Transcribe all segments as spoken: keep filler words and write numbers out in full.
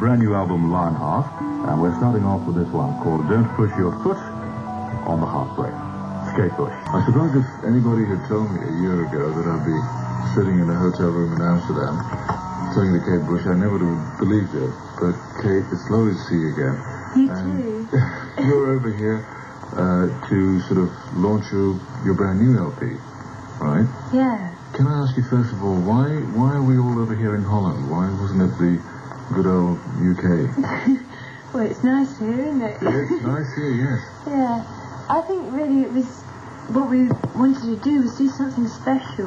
brand new album, Lionheart, and we're starting off with this one called Don't Push Your Foot on the Heartbreak. Kate Bush. I suppose if anybody had told me a year ago that I'd be sitting in a hotel room in Amsterdam talking to Kate Bush, I never would have believed it. But Kate, it's lovely to see you again. You and too. You're over here uh, to sort of launch your, your brand new L P, right? Yeah. Can I ask you first of all, why why are we all over here in Holland? Why wasn't it the good old U K? Well, it's nice here, isn't it? It's nice here, yes. Yeah. I think really it was what we wanted to do was do something special.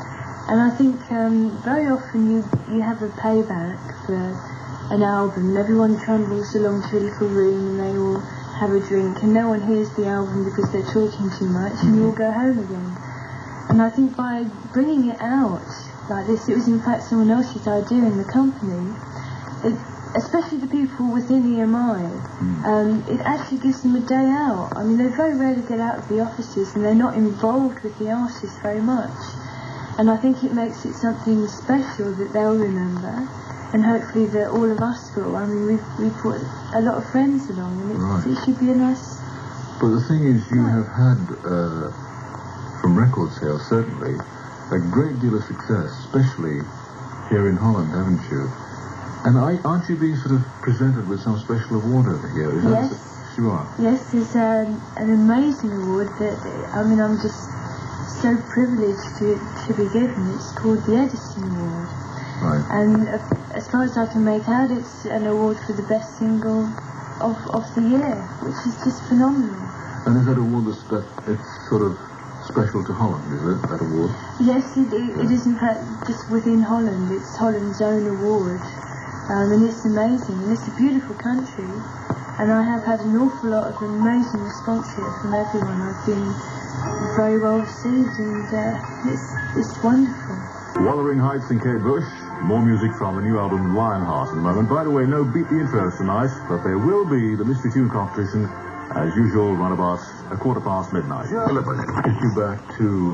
And I think um, very often you you have a payback for an album. Everyone trundles along to a little room and they all have a drink and no one hears the album because they're talking too much and you all go home again. And I think by bringing it out like this, it was in fact someone else's idea in the company. It, especially the people within E M I, um, it actually gives them a day out. I mean, they very rarely get out of the offices and they're not involved with the artists very much. And I think it makes it something special that they'll remember, and hopefully that all of us will. I mean, we've, we've put a lot of friends along, and it's, right. it should be a nice... But the thing is, you have had, uh, from record sales certainly, a great deal of success, especially here in Holland, haven't you? And I, aren't you being sort of presented with some special award over here? Is yes. That you are? Yes, there's um, an amazing award that, I mean, I'm just so privileged to, to be given. It's called the Edison Award. Right. And uh, as far as I can make out, it's an award for the best single of, of the year, which is just phenomenal. And is that award that's, that it's sort of special to Holland, is it, that award? Yes, it, it, yeah. it is in fact just within Holland. It's Holland's own award. Um, and it's amazing, and it's a beautiful country, and I have had an awful lot of amazing response here from everyone. I've been very well received, and uh, it's, it's wonderful. Wuthering Heights and Kate Bush, more music from the new album Lionheart at the moment. By the way, no Beat the Intros tonight, but there will be the Mystery Tune competition, as usual, run about a quarter past midnight. Yeah. Let's get you back to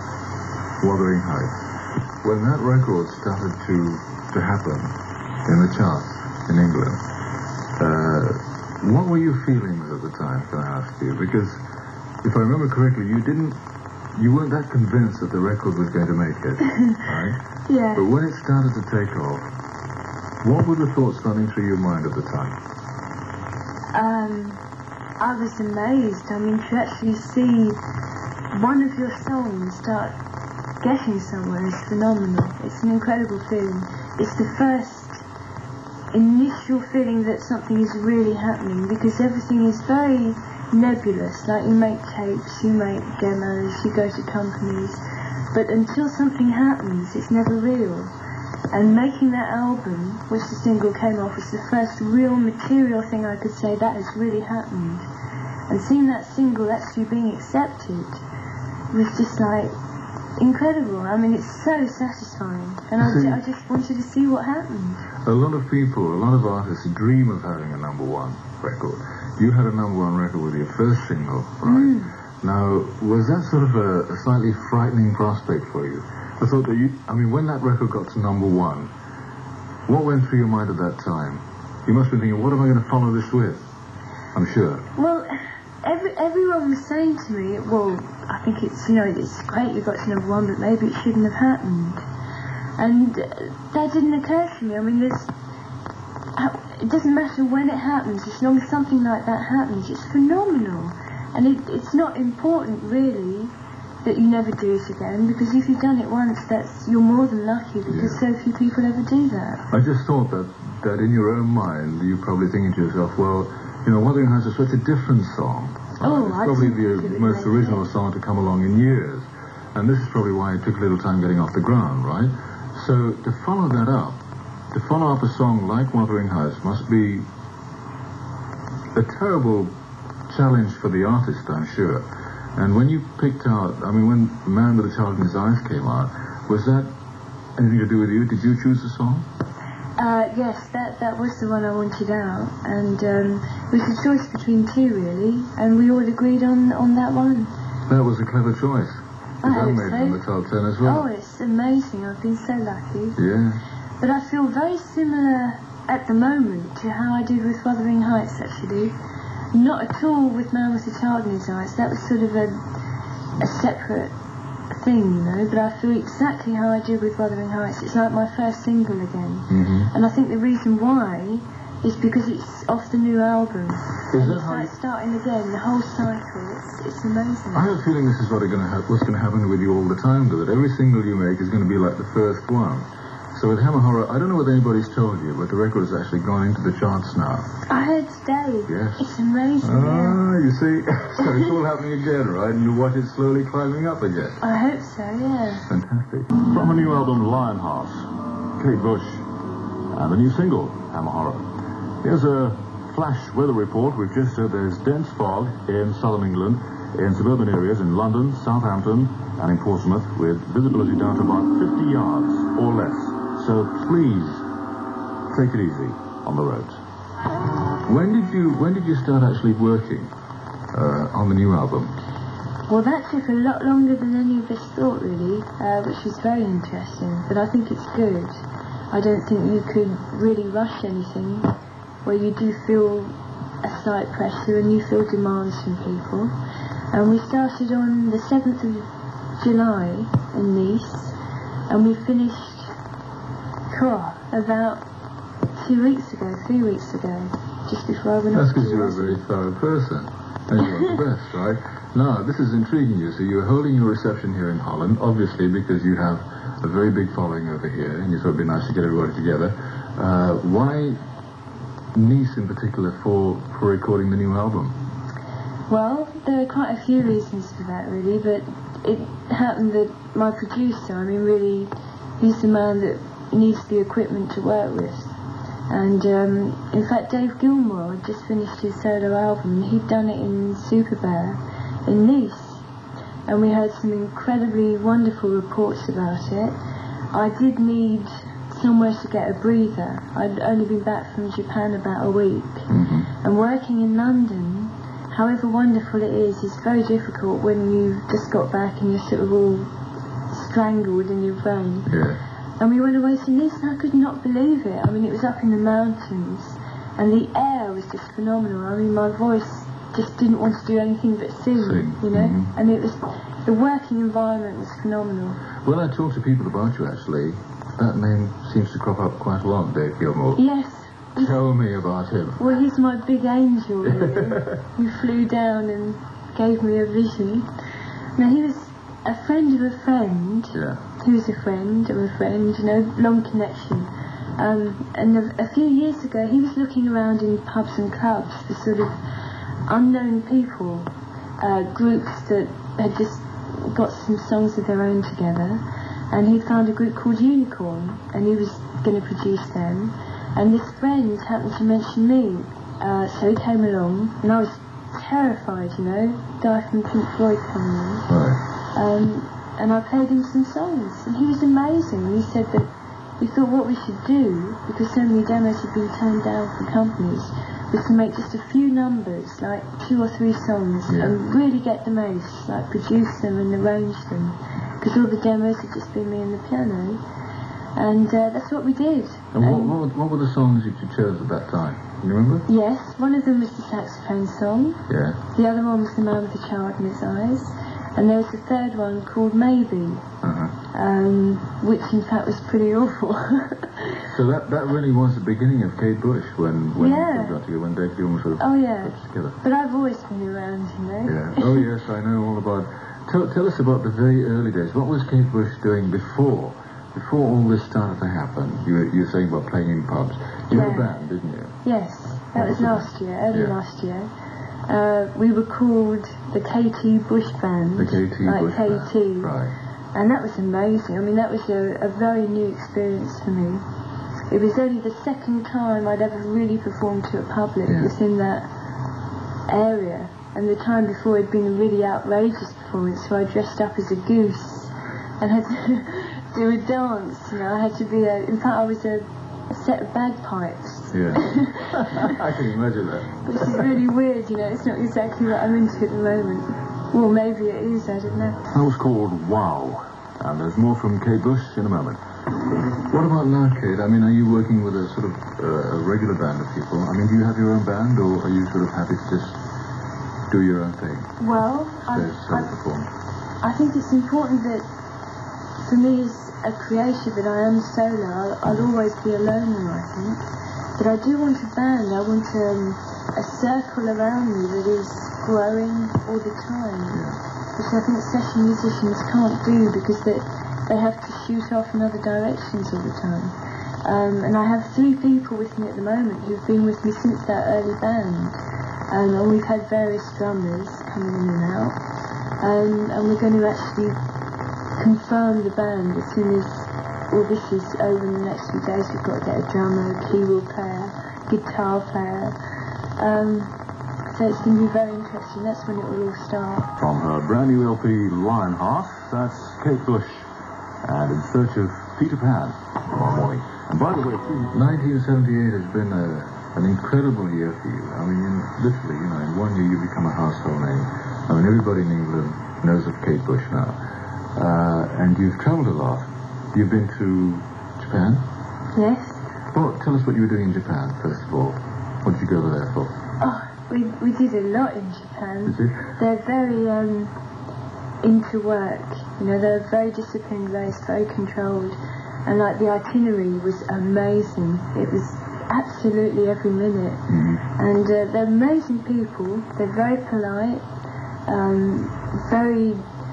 Wuthering Heights. When that record started to, to happen, in the charts in England, uh, what were you feeling at the time, can I ask you? Because if I remember correctly, you didn't, you weren't that convinced that the record was going to make it, right? Yeah. But when it started to take off, what were the thoughts running through your mind at the time? Um, I was amazed. I mean, to actually see one of your songs start getting somewhere is phenomenal. It's an incredible feeling. It's the first initial feeling that something is really happening, because everything is very nebulous. Like, you make tapes, you make demos, you go to companies, but until something happens, it's never real. And making that album, which the single came off, was the first real material thing I could say that has really happened. And seeing that single actually being accepted was just like incredible. I mean, it's so satisfying, and I, see, I just wanted to see what happened. A lot of people, a lot of artists dream of having a number one record. You had a number one record with your first single, right? Mm. Now, was that sort of a, a slightly frightening prospect for you? I thought that you, I mean, when that record got to number one, what went through your mind at that time? You must have been thinking, what am I going to follow this with? I'm sure. Well, every, everyone was saying to me, well, I think it's, you know, it's great you got to number one, but maybe it shouldn't have happened. And uh, that didn't occur to me. I mean, there's, uh, it doesn't matter when it happens, as long as something like that happens, it's phenomenal. And it, it's not important, really, that you never do it again, because if you've done it once, that's, you're more than lucky, because yeah. so few people ever do that. I just thought that, that in your own mind, you're probably thinking to yourself, well, you know, Wuthering Heights is such a different song. Oh, it's I probably the most original it. song to come along in years. And this is probably why it took a little time getting off the ground, right? So to follow that up, to follow up a song like Wuthering Heights must be a terrible challenge for the artist, I'm sure. And when you picked out, I mean, when Man with a Child in His Eyes came out, was that anything to do with you? Did you choose the song? Uh, yes, that, that was the one I wanted out. And um, it was a choice between two, really. And we all agreed on, on that one. That was a clever choice. I hope made so. it on the top ten as well. Oh, it's amazing. I've been so lucky. Yeah. But I feel very similar at the moment to how I did with Wuthering Heights, actually. Not at all with Man with a Child in His Eyes. That was sort of a, a separate thing, you know, but I feel exactly how I did with Wuthering Heights. It's like my first single again. Mm-hmm. And I think the reason why is because it's off the new album. Is and that it's how like you... starting again, the whole cycle. It's, it's amazing. I have a feeling this is what are going to ha- what's going to happen with you all the time, though, that every single you make is going to be like the first one. So with Hammer Horror, I don't know whether anybody's told you, but the record has actually gone into the charts now. I heard today. Yes. It's amazing. Ah, you see? So it's all happening again, right? And you watch it slowly climbing up again. I hope so, yeah. Fantastic. From a new album, Lionheart, Kate Bush, and the new single, Hammer Horror. Here's a flash weather report. We've just said there's dense fog in southern England, in suburban areas in London, Southampton, and in Portsmouth, with visibility down to about fifty yards or less. So please take it easy on the roads. When did you when did you start actually working uh, on the new album? Well, that took a lot longer than any of us thought, really, uh, which was very interesting. But I think it's good. I don't think you could really rush anything where you do feel a slight pressure and you feel demands from people. And we started on the seventh of July in Nice, and we finished oh, about two weeks ago, three weeks ago, just before I went That's off because to you're a Russia. very thorough person, and you want the best, right? Now, this is intriguing you. So you're holding your reception here in Holland, obviously because you have a very big following over here, and you thought it'd be nice to get everybody together. Uh, why Nice in particular for, for recording the new album? Well, there are quite a few reasons for that, really, but it happened that my producer, I mean, really, he's the man that needs the equipment to work with. And, um, in fact, Dave Gilmour had just finished his solo album, and he'd done it in Superbear in Nice. And we heard some incredibly wonderful reports about it. I did need somewhere to get a breather. I'd only been back from Japan about a week. Mm-hmm. And working in London, however wonderful it is, is very difficult when you've just got back and you're sort of all strangled in your brain. Yeah. And we went away to Nice, and I could not believe it. I mean, it was up in the mountains, and the air was just phenomenal. I mean, my voice just didn't want to do anything but sing, Sing. you know? Mm-hmm. And it was, the working environment was phenomenal. Well, I talk to people about you, actually. That name seems to crop up quite a lot, Dave Gilmour. Yes. Tell me about him. Well, he's my big angel, really, who flew down and gave me a vision. Now, he was a friend of a friend, Yeah. who was a friend of a friend, you know, long connection. Um, and a, a few years ago, he was looking around in pubs and clubs for sort of unknown people, uh, groups that had just got some songs of their own together. And he'd found a group called Unicorn, and he was going to produce them. And this friend happened to mention me, uh, so he came along, and I was terrified, you know, guy from Pink Floyd coming in. Right. Um, and I played him some songs, and he was amazing. He said that we thought what we should do, because so many demos had been turned down from companies, was to make just a few numbers, like two or three songs, Yeah. and really get them aced, like produce them and arrange them, because all the demos had just been me and the piano. And uh, that's what we did. And what, Um, what, what were the songs that you chose at that time? You remember? Yes, one of them was the saxophone song, Yeah. the other one was The Man with the Child in His Eyes, and there was the third one called Maybe, Uh-huh. um, which in fact was pretty awful. So that, that really was the beginning of Kate Bush when, when Yeah. you got together, when Dave Gilmour sort of Oh yeah, got together. but I've always been around, you know. Yeah. Oh yes, I know all about. Tell, tell us about the very early days. What was Kate Bush doing before, before all this started to happen? You were, you were saying about playing in pubs. You had a Yeah. band, didn't you? Yes, that was last year, early Yeah. last year. Uh, we were called the K T Bush Band. The K T like Bush K T. Band. Right. And that was amazing. I mean, that was a, a very new experience for me. It was only the second time I'd ever really performed to a public Yeah. within that area. And the time before had been a really outrageous performance, so I dressed up as a goose and had to do a dance. You know, I had to be a... In fact, I was a, a set of bagpipes. Yeah. I can imagine that. Which is really weird, you know. It's not exactly what I'm into at the moment. Well, maybe it is, I don't know. That was called Wow. And there's more from Kate Bush in a moment. What about now, Kate? I mean, are you working with a sort of uh, a regular band of people? I mean, do you have your own band, or are you sort of happy to just do your own thing? Well, I, I, I think it's important that, for me as a creator, that I am solo. I'll, I'll always be a loner, I think. But I do want a band. I want um, a circle around me that is growing all the time. Yeah. Which I think session musicians can't do because they, they have to shoot off in other directions all the time. Um, and I have three people with me at the moment who've been with me since that early band. Um, and we've had various drummers coming in and out. Um, and we're going to actually confirm the band as soon as all this is over in the next few days. We've got to get a drummer, a keyboard player, guitar player. Um, so it's going to be very interesting. That's when it will all start. From her brand new L P, Lionheart, that's Kate Bush, and In Search of Peter Pan, tomorrow morning. And by the way, nineteen seventy-eight has been a, an incredible year for you. I mean, in, literally, you know, in one year you become a household name. I mean, everybody in England knows of Kate Bush now. Uh, and you've travelled a lot. You've been to Japan? Yes. Well, tell us what you were doing in Japan, first of all. What did you go over there for? Oh, we we did a lot in Japan. Did you? They're very um, into work. You know, they're a very disciplined race, very controlled. And like the itinerary was amazing. It was absolutely every minute. Mm-hmm. And uh, they're amazing people. They're very polite, um, very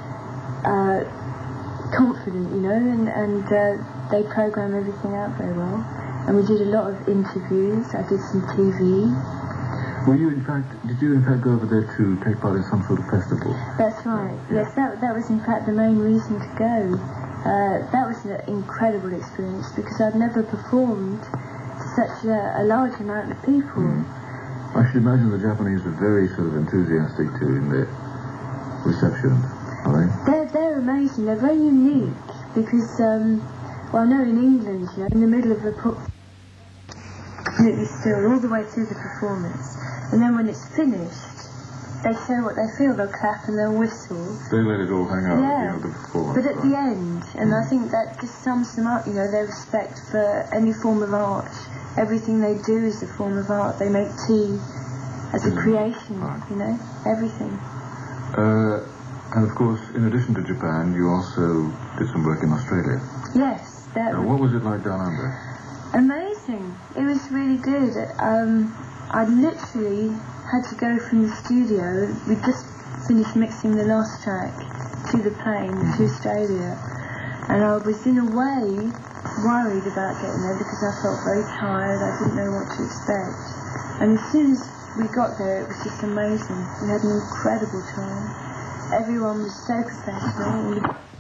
uh, confident, you know, and, and uh, they program everything out very well. And we did a lot of interviews. I did some T V. Were you, in fact, did you in fact go over there to take part in some sort of festival? That's right. Yes, that that was in fact the main reason to go. Uh, that was an incredible experience because I'd never performed to such a, a large amount of people. Mm. I should imagine the Japanese were very sort of enthusiastic too in their reception, are they? They're, they're amazing. They're very unique because, um, well, I know in England, you know, in the middle of a pro- completely still all the way through the performance. And then when it's finished, they say what they feel. They'll clap and they'll whistle. They let it all hang out Yeah. at the end of the performance. But at the end, and I think that just sums them up, you know, their respect for any form of art. Everything they do is a form of art. They make tea as a Mm. creation, Right. you know, everything. Uh, and of course, in addition to Japan, you also did some work in Australia. Yes, that Now, what was it like down under? amazing. It was really good. Um, I literally had to go from the studio. We just finished mixing the last track to the plane to Australia, and I was in a way worried about getting there because I felt very tired. I didn't know what to expect, and as soon as we got there, it was just amazing. We had an incredible time. Everyone was so professional.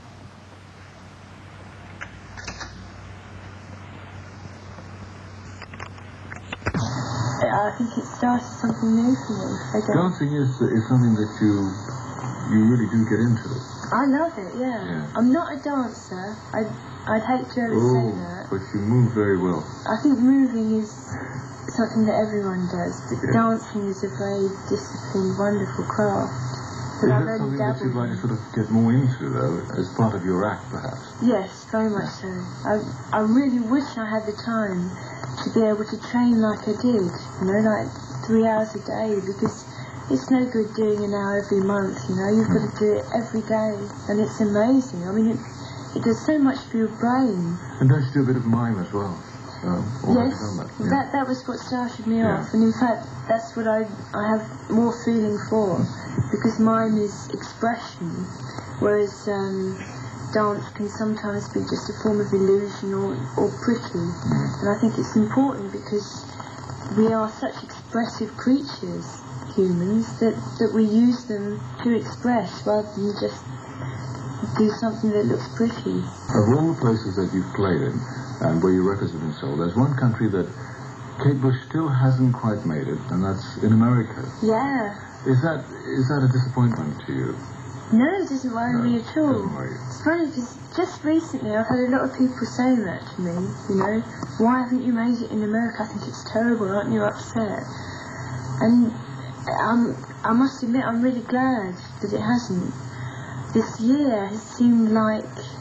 I think it started something new for me. I don't- Dancing is is something that you you really do get into. I love it, yeah. Yeah. I'm not a dancer. I'd, I'd hate to ever say that. but you move very well. I think moving is something that everyone does. But Yeah. dancing is a very disciplined, wonderful craft. Is But that I've only something that you'd dabbled like in. to sort of get more into, though, as part of your act, perhaps? Yes, very much so. I, I really wish I had the time to be able to train like I did, you know, like three hours a day, because it's no good doing an hour every month, you know, you've got to do it every day, and it's amazing. I mean, it, it does so much for your brain. And don't you do a bit of mime as well? Um, or have Yes, you done that? Yeah. that, that was what started me Yeah. off, and in fact, that's what I, I have more feeling for, because mime is expression, whereas um, dance can sometimes be just a form of illusion or, or pretty. Mm. And I think it's important because we are such expressive creatures, humans, that, that we use them to express rather than just do something that looks pretty. Of all the places that you've played in, and where your records have been sold, there's one country that Kate Bush still hasn't quite made it, and that's in America. Yeah. Is that is that a disappointment to you? No, it doesn't worry No, me at all. doesn't worry you. It's funny because just recently I've had a lot of people saying that to me, you know, why haven't you made it in America? I think it's terrible, aren't you upset? And um, I must admit I'm really glad that it hasn't. This year has seemed like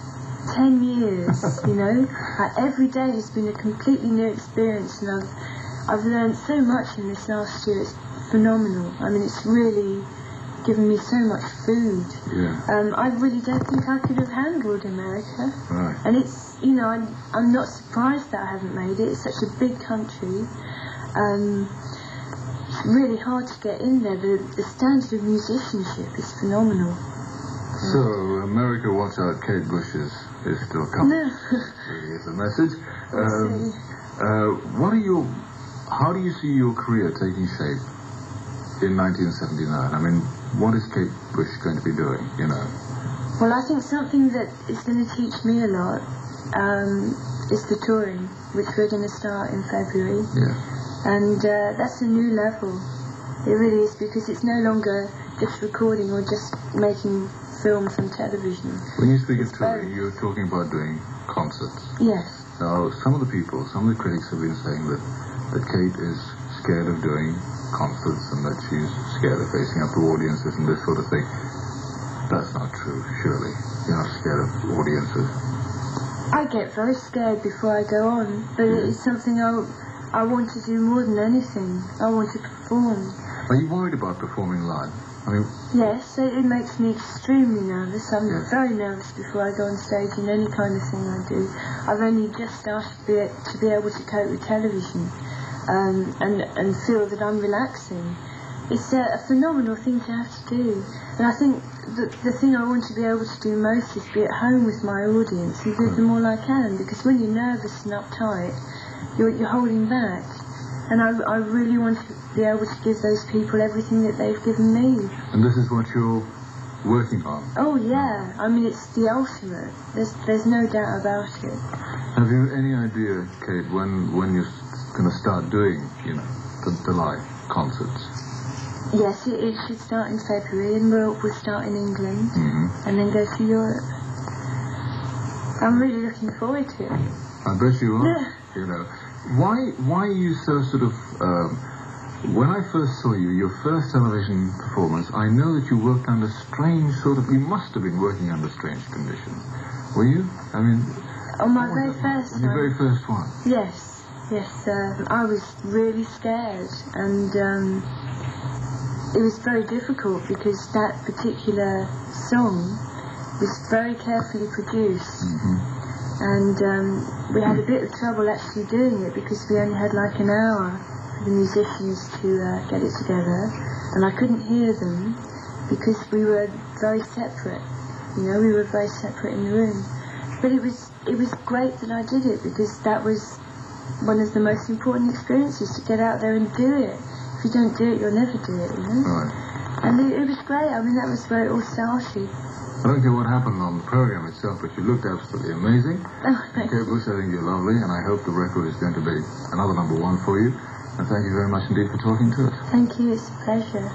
ten years, you know. Like, every day has been a completely new experience, and I've, I've learned so much in this last year. It's phenomenal. I mean, it's really given me so much food. Yeah. Um, I really don't think I could have handled America. Right. And it's, you know, I'm, I'm not surprised that I haven't made it. It's such a big country. Um, it's really hard to get in there. The, the standard of musicianship is phenomenal. So, America, watch out, Kate Bush is, is still coming. No. Really is the message. Um, uh, what are your, how do you see your career taking shape in nineteen seventy-nine? I mean, what is Kate Bush going to be doing, you know? Well, I think something that is going to teach me a lot um, is the touring, which we're going to start in February. Yeah. And uh, that's a new level. It really is, because it's no longer just recording or just making films on television. When you speak of touring, you're talking about doing concerts. Yes. Now, some of the people, some of the critics have been saying that, that Kate is scared of doing concerts and that she's scared of facing up to audiences and this sort of thing. That's not true, surely. You're not scared of audiences. I get very scared before I go on, but Yeah. it's something I, I want to do more than anything. I want to perform. Are you worried about performing live? I mean, Yes, it, it makes me extremely nervous. I'm Yes. very nervous before I go on stage in any kind of thing I do. I've only just started to be, to be able to cope with television um, and, and feel that I'm relaxing. It's a, a phenomenal thing to have to do. And I think the, the thing I want to be able to do most is be at home with my audience and give them all I can, because when you're nervous and uptight, you're, you're holding back. And I, I really want to be able to give those people everything that they've given me. and this is what you're working on. Oh yeah, I mean, it's the ultimate. There's there's no doubt about it. Have you any idea, Kate, when when you're going to start doing, you know, the, the live concerts? Yes, it, it should start in February, and we'll, we'll start in England, Mm-hmm. and then go to Europe. I'm really looking forward to it. I bet you are. Yeah. You know, why why are you so sort of? Um, when I first saw you, your first television performance, I know that you worked under strange sort of. You must have been working under strange conditions. Were you? I mean, On my what very was that like? first On your time. very first one. Yes, yes. Um, I was really scared, and um, it was very difficult because that particular song was very carefully produced. Mm-hmm. And um, we had a bit of trouble actually doing it because we only had like an hour for the musicians to uh, get it together, and I couldn't hear them because we were very separate. You know, we were very separate in the room. But it was it was great that I did it, because that was one of the most important experiences, to get out there and do it. If you don't do it, you'll never do it, you know. Right. And it, it was great. I mean, that was where it all started. I don't care what happened on the program itself, but you looked absolutely amazing. Oh, thank Kate you. Bush, I think you're lovely, and I hope the record is going to be another number one for you. And thank you very much indeed for talking to us. Thank you. It's a pleasure.